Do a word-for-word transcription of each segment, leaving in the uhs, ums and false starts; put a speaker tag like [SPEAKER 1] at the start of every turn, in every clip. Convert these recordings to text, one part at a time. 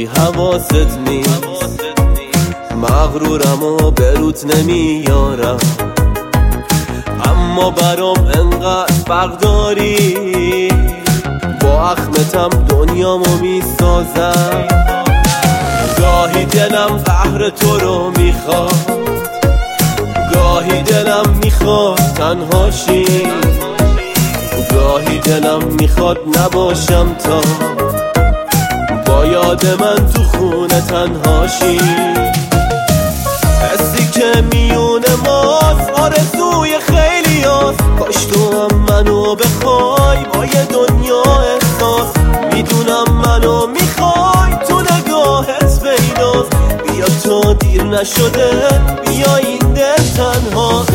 [SPEAKER 1] وقتی حواست نیست، مغرورم و بروت نمیارم، اما برام انقدر فرق داری، با اخمتم دنیامو میسازم. گاهی دلم قهر تو رو میخواد، گاهی دلم میخواد تنها شی، گاهی دلم میخواد نباشم تا با یاد من تو خونه تنها شی. حسی که میونه ماست آرزوی خیلی هست، کاش تو هم منو بخوای با یه دنیا احساس. میدونم منو میخوای تو نگاهت بیناست، بیا تو دیر نشده بیا این دل تنها.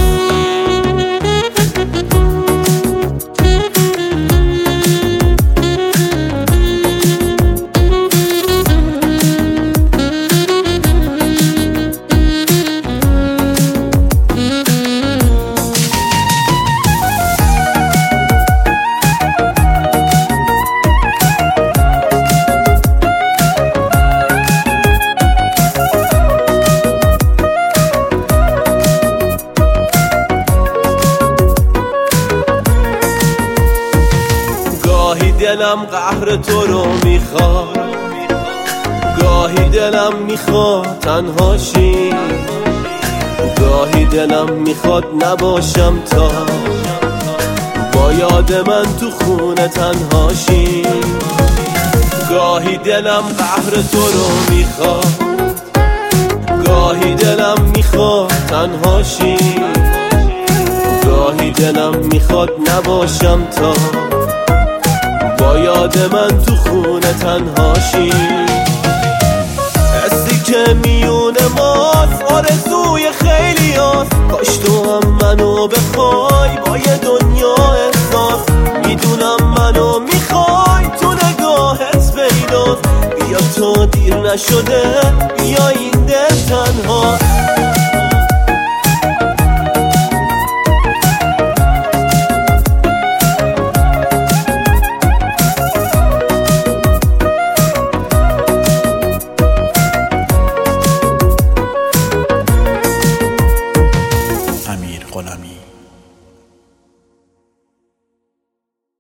[SPEAKER 1] گاهی دلم قهر تو رو میخواد، گاهی دلم میخواد تنها شی، گاهی دلم میخواد نباشم تا با یاد من تو خونه تنها شی. گاهی دلم قهر تو رو میخواد، گاهی دلم میخواد تنها شی، گاهی دلم میخواد نباشم تا با یاد من تو خونه تنها شی. حسی که میونه ماست آرزوی خیلی هست، کاش تو هم منو بخوای با یه دنیا احساس. میدونم منو میخوای تو نگاهت بیناست، بیا تو دیر نشده